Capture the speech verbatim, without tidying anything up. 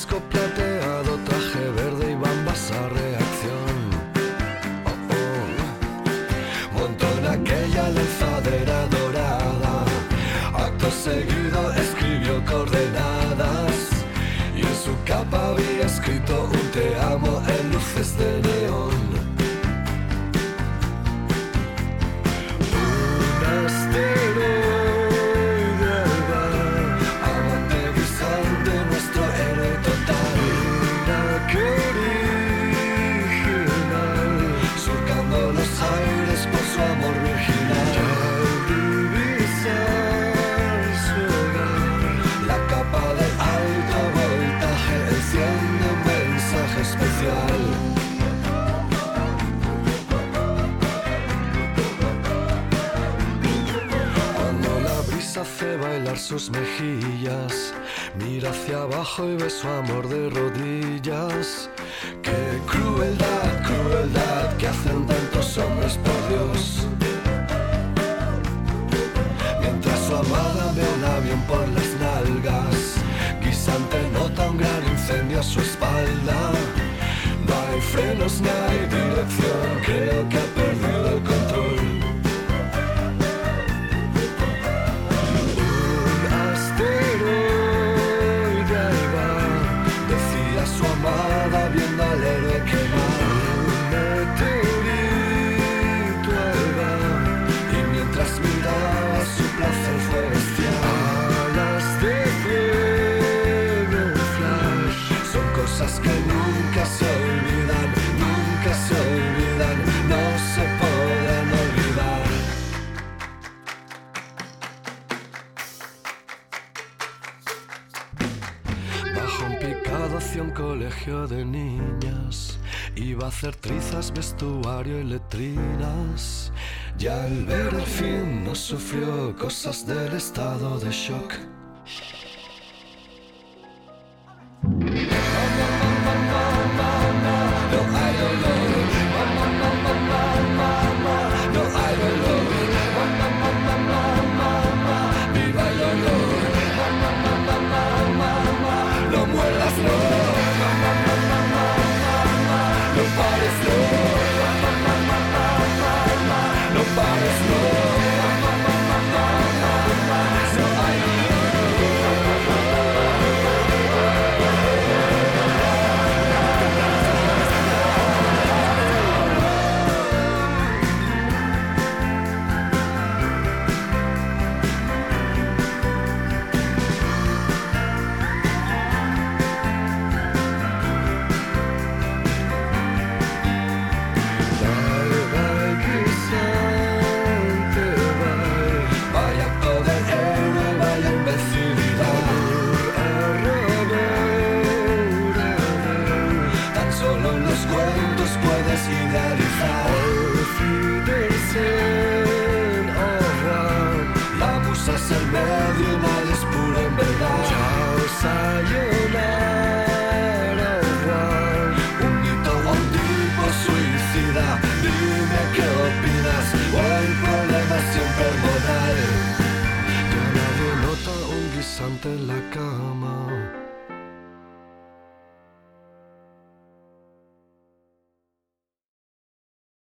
disco plateado, traje verde y bambas a reacción. Oh, oh. Montó en aquella lanzadera dorada, acto seguido escribió coordenadas y en su capa había escrito un te amo en luces de neón. Especial. Cuando la brisa hace bailar sus mejillas, mira hacia abajo y ve su amor de rodillas. Qué crueldad, crueldad que hacen tantos hombres, por Dios. Mientras su amada ve un avión por las nalgas, guisante nota un gran incendio a su espalda. No hay frenos, no hay dirección, creo que ha perdido el control. Un asteroide ahí va, decía su amada viendo al héroe quemar. Un meteorito ahí va, y mientras miraba su placer fue bestial. Alas de fuego, flash, son cosas que nunca se olvidan, nunca se olvidan, no se podrán olvidar. Bajo un picado hacia un colegio de niñas, iba a hacer trizas, vestuario y letrinas. Ya al ver el fin no sufrió cosas del estado de shock.